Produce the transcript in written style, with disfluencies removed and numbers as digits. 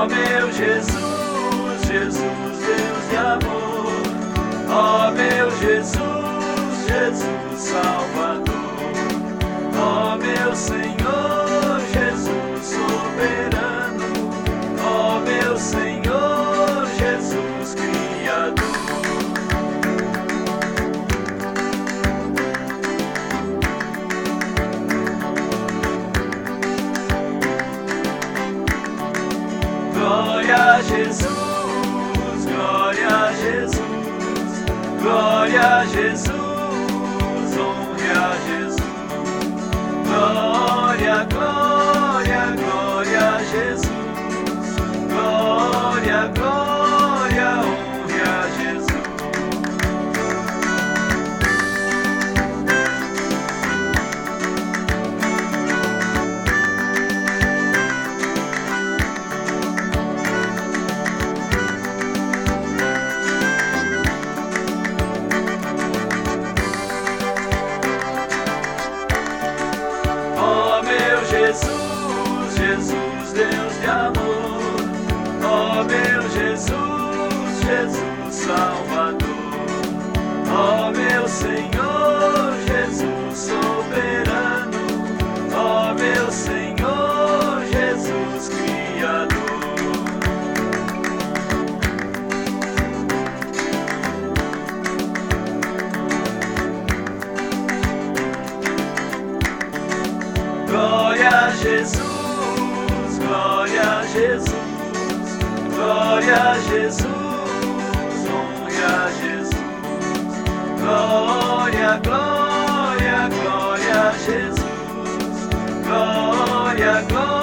Ó meu Jesus, Jesus, Deus de amor. Ó meu Jesus, Jesus Salvador. Ó meu Senhor, Jesus soberano. Ó meu Senhor, Jesus Criador. Glória a Jesus, glória a Jesus, glória a Jesus, honre a Jesus. Glória, glória, glória a Jesus. Glória, glória, honre a Jesus. Ó meu Jesus, Jesus, Deus de amor. Ó meu Jesus, Jesus Salvador. Ó meu Senhor, Jesus soberano. Ó meu Senhor, Jesus Criador. Glória a Jesus, glória a Jesus, glória a Jesus, honre a Jesus. Glória, glória, glória a Jesus. Glória, glória.